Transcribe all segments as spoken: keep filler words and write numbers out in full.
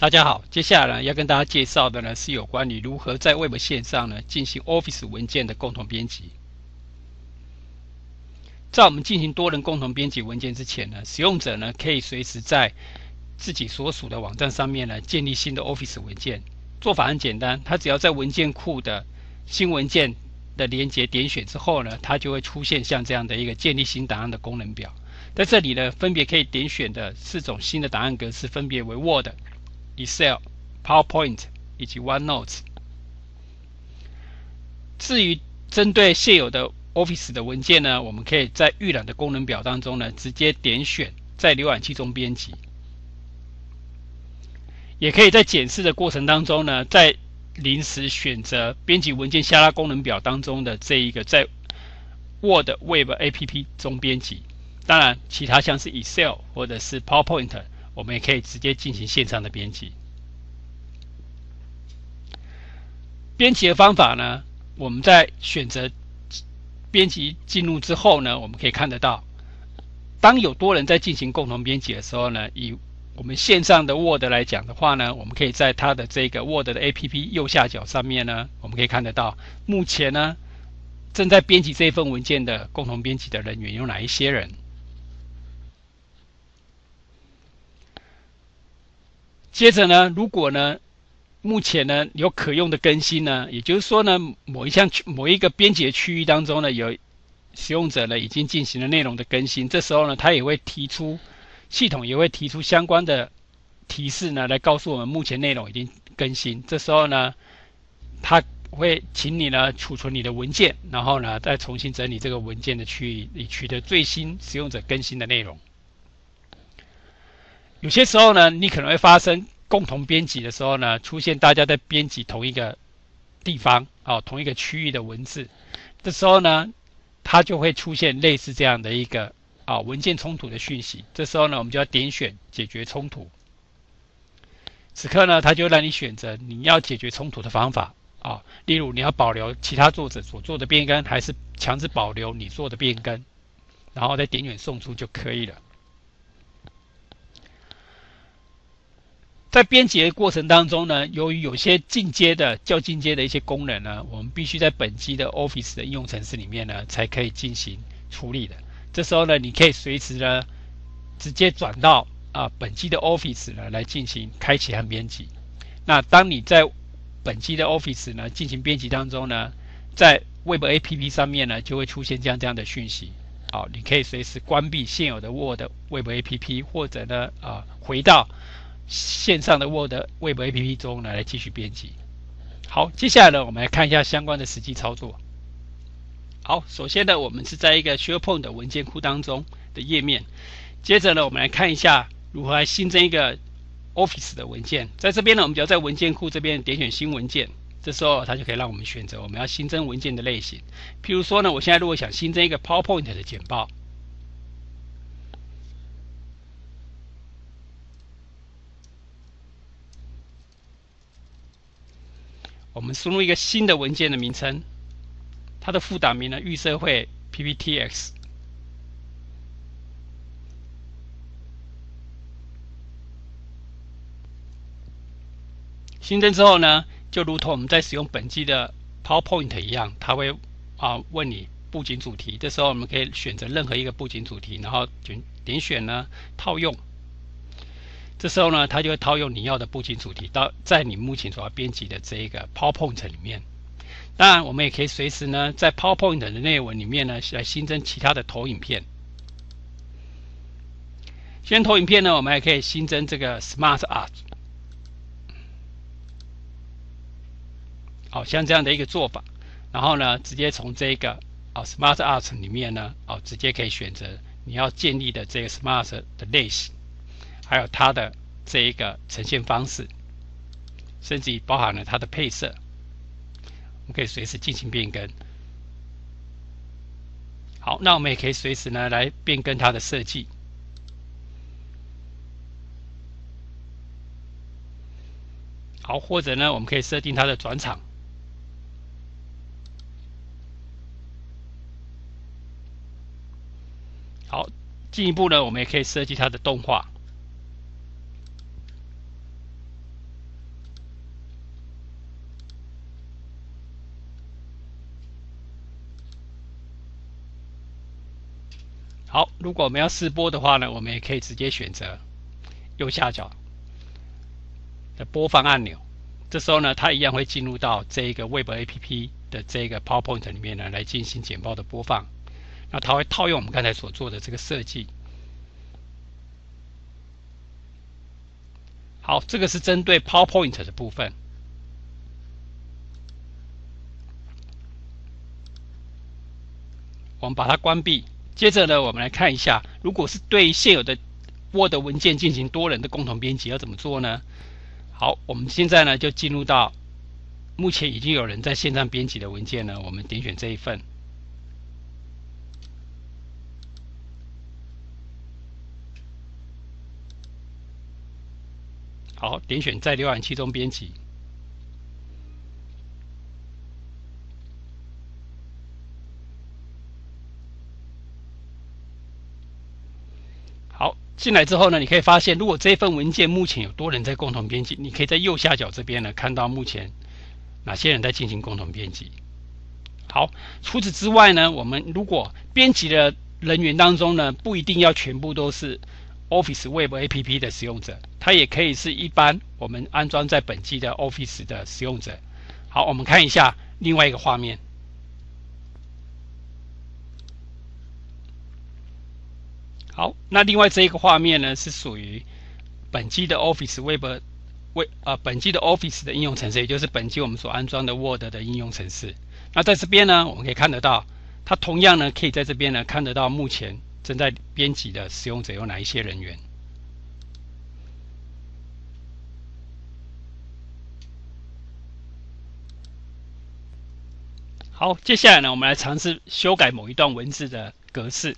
大家好，接下来呢要跟大家介绍的呢是有关于如何在 Web 线上呢进行 Office 文件的共同编辑。在我们进行多人共同编辑文件之前呢，使用者呢可以随时在自己所属的网站上面呢建立新的 Office 文件。做法很简单，他只要在文件库的新文件的连结点选之后呢，它就会出现像这样的一个建立新档案的功能表。在这里呢，分别可以点选的四种新的档案格式分别为 Word、Excel、PowerPoint 以及 OneNote。至于针对现有的 Office 的文件呢，我们可以在预览的功能表当中呢，直接点选在浏览器中编辑，也可以在检视的过程当中呢，在临时选择编辑文件下拉功能表当中的这一个在 Word Web A P P 中编辑。当然，其他像是 Excel 或者是 PowerPoint， 我们也可以直接进行线上的编辑。编辑的方法呢，我们在选择编辑进入之后呢，我们可以看得到，当有多人在进行共同编辑的时候呢，以我们线上的 Word 来讲的话呢，我们可以在它的这个 Word 的 A P P 右下角上面呢，我们可以看得到，目前呢正在编辑这份文件的共同编辑的人员有哪一些人。接着呢，如果呢目前呢有可用的更新呢，也就是说呢某一项某一个编辑的区域当中呢有使用者呢已经进行了内容的更新，这时候呢它也会提出系统也会提出相关的提示呢来告诉我们目前内容已经更新。这时候呢它会请你呢储存你的文件，然后呢再重新整理这个文件的区域，以取得最新使用者更新的内容。有些时候呢，你可能会发生共同编辑的时候呢，出现大家在编辑同一个地方啊、哦，同一个区域的文字，这时候呢，它就会出现类似这样的一个啊、哦、文件冲突的讯息。这时候呢，我们就要点选解决冲突。此刻呢，它就让你选择你要解决冲突的方法啊、哦，例如你要保留其他作者所做的变更，还是强制保留你做的变更，然后再点选送出就可以了。在编辑的过程当中呢，由于有些进阶的、较进阶的一些功能呢，我们必须在本机的 Office 的应用程式里面呢，才可以进行处理的。这时候呢，你可以随时呢，直接转到啊、呃、本机的 Office 呢来进行开启和编辑。那当你在本机的 Office 呢进行编辑当中呢，在 Web A P P 上面呢，就会出现这样这样的讯息。好，你可以随时关闭现有的 Word Web A P P， 或者呢啊、呃、回到线上的 Word Web A P P 中呢来继续编辑。好，接下来呢，我们来看一下相关的实际操作。好，首先呢，我们是在一个 SharePoint 的文件库当中的页面。接着呢，我们来看一下如何来新增一个 Office 的文件。在这边呢，我们只要在文件库这边点选新文件，这时候它就可以让我们选择我们要新增文件的类型。譬如说呢，我现在如果想新增一个 PowerPoint 的简报，我们输入一个新的文件的名称，它的副档名呢预设会 P P T X。新增之后呢，就如同我们在使用本机的 PowerPoint 一样，它会啊问你布景主题。这时候我们可以选择任何一个布景主题，然后点选呢套用。这时候呢，它就会套用你要的布景主题到在你目前所要编辑的这一个 PowerPoint 里面。当然，我们也可以随时呢，在 PowerPoint 的内文里面呢，来新增其他的投影片。新增投影片呢，我们还可以新增这个 Smart Art。好，像这样的一个做法，然后呢，直接从这个啊 Smart Art 里面呢，啊直接可以选择你要建立的这个 Smart 的类型。还有它的这一个呈现方式，甚至于包含了它的配色，我们可以随时进行变更。好，那我们也可以随时呢来变更它的设计。好，或者呢，我们可以设定它的转场。好，进一步呢，我们也可以设计它的动画。 好，如果我们要试播的话呢，我们也可以直接选择右下角的播放按钮。这时候呢，它一样会进入到这个 Web A P P 的这个 PowerPoint 里面呢，来进行简报的播放。那它会套用我们刚才所做的这个设计。好，这个是针对 PowerPoint 的部分。我们把它关闭。接着呢，我们来看一下，如果是对现有的 Word 文件进行多人的共同编辑，要怎么做呢？好，我们现在呢就进入到目前已经有人在线上编辑的文件呢，我们点选这一份。好，点选在浏览器中编辑。好，进来之后呢，你可以发现，如果这份文件目前有多人在共同编辑，你可以在右下角这边呢看到目前哪些人在进行共同编辑。好，除此之外呢，我们如果编辑的人员当中呢，不一定要全部都是 Office Web A P P 的使用者，它也可以是一般我们安装在本机的 Office 的使用者。好，我们看一下另外一个画面。好，那另外这一个画面呢，是属于本机的 Office Web 为呃本机的 Office 的应用程式，也就是本机我们所安装的 Word 的应用程式。那在这边呢，我们可以看得到，它同样呢可以在这边呢看得到目前正在编辑的使用者有哪一些人员。好，接下来呢，我们来尝试修改某一段文字的格式。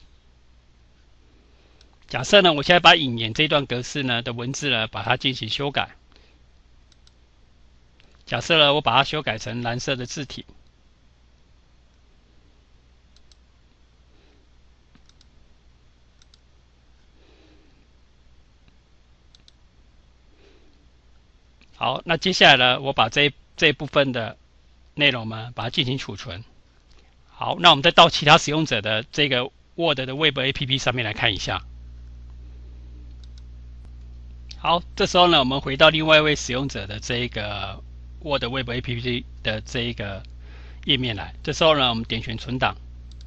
假设呢，我现在把引言这段格式呢的文字呢，把它进行修改。假设呢，我把它修改成蓝色的字体。好，那接下来呢，我把这这一部分的内容呢，把它进行储存。好，那我们再到其他使用者的这个 Word 的 Web A P P 上面来看一下。好，这时候呢，我们回到另外一位使用者的这个 Word Web A P P 的这一个页面来。这时候呢，我们点选存档。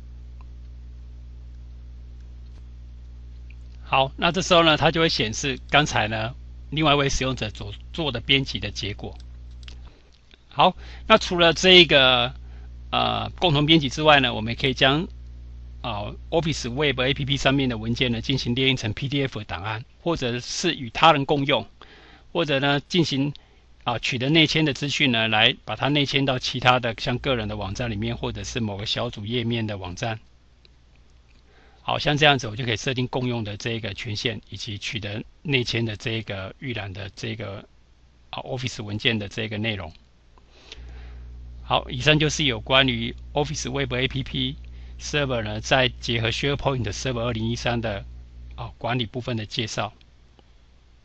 好，那这时候呢，它就会显示刚才呢另外一位使用者所做的编辑的结果。好，那除了这一个呃共同编辑之外呢，我们也可以将啊、呃、Office Web A P P 上面的文件呢进行列印成 P D F 档案，或者是与他人共用，或者呢进行啊、呃、取得内嵌的资讯呢，来把它内嵌到其他的像个人的网站里面，或者是某个小组页面的网站。好，像这样子，我就可以设定共用的这个权限，以及取得内嵌的这个预览的这个啊 Office 文件的这个内容。好，以上就是有关于 Office Web A P P Server 呢，再结合 SharePoint Server 二零一三的啊管理部分的介绍。